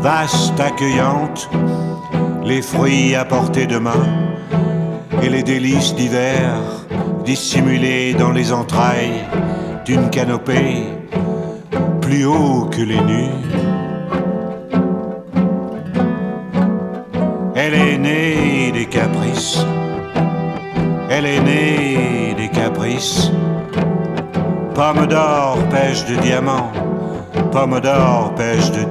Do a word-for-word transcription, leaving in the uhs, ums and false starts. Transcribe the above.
vaste, accueillante, les fruits à portée de main et les délices d'hiver dissimulés dans les entrailles d'une canopée plus haut que les nues. Elle est née des caprices, elle est née des caprices. Pomme d'or, pêche de diamants, pomme d'or, pêche de